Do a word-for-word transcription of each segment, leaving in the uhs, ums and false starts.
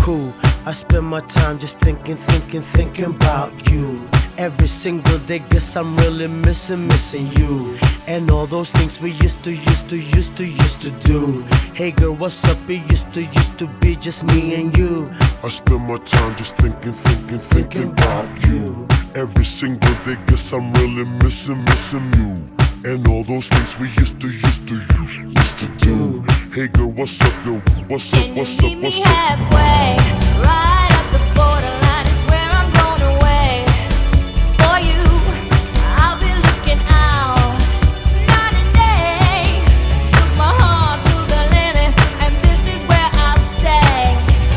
cool. I spend my time just thinking, thinking, thinking about you. Every single day, guess I'm really missing, missing you. And all those things we used to, used to, used to, used to do. Hey girl, what's up? It used to, used to be just me and you. I spend my time just thinking, thinking, thinking about you. Every single day, guess I'm really missing, missing you. And all those things we used to, used to, used to do. Hey girl, what's up, yo? What's up, what's up, what's up? Can you meet me halfway? Right at the borderline is where I'm going away. For you, I'll be looking out night and day. Took my heart to the limit, and this is where I'll stay.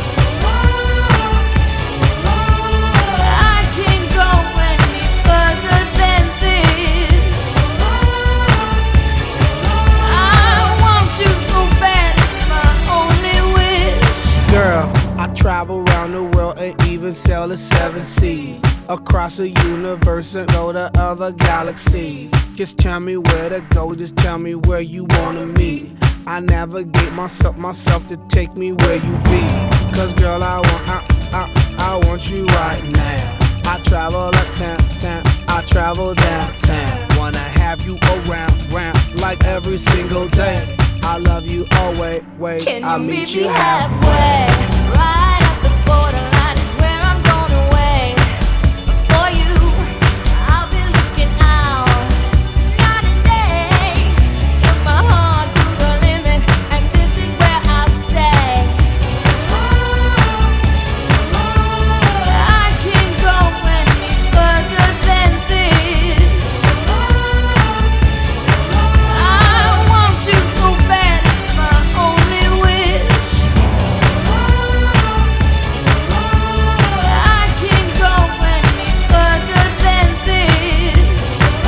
I can't go any further than this. I want you so bad, it's my only wish. Girl, I travel around the world and even sail the seven seas. Across the universe and go to other galaxies. Just tell me where to go, just tell me where you wanna meet. I navigate myself, myself to take me where you be. Cause girl, I want, I, I, I want you right now. I travel uptown, town, I travel downtown. Wanna have you around, round, like every single day. I love you always, wait, Can I'll you meet meet you me halfway. halfway? Right at the borderline is where I'm going away. For you, I'll be looking out night and day. Took my heart to the limit, and this is where I'll stay. I can't go any further than this. I want you so bad, it's my only wish. I can't go any further than this.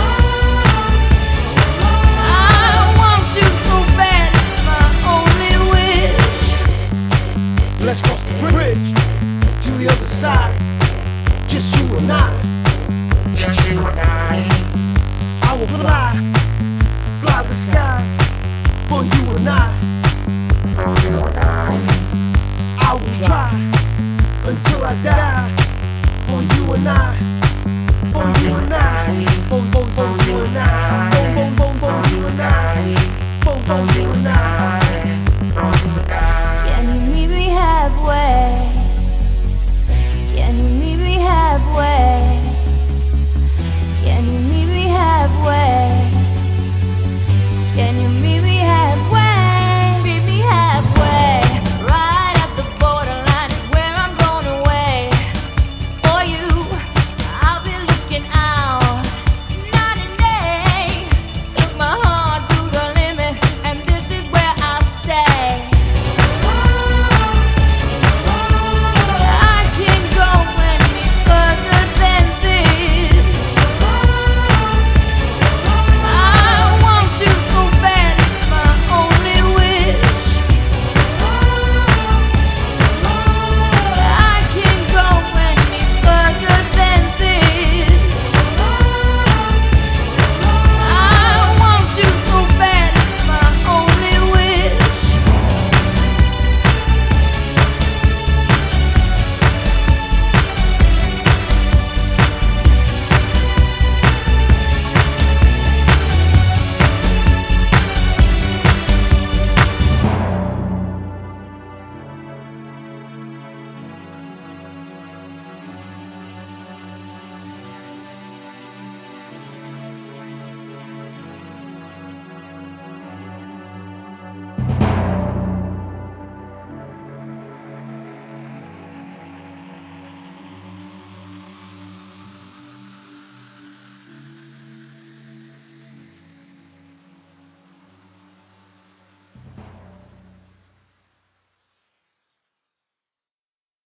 I want you so bad, it's my only wish. Let's cross the bridge to the other side. Just you and I. Just you and I. I will fly, fly the skies for you and I. For you and I. I will try until I die for you and I. For you and I. For, for, for you and I. For, for, for, for you and I. For, for you and I. For you and I. Can you meet me halfway?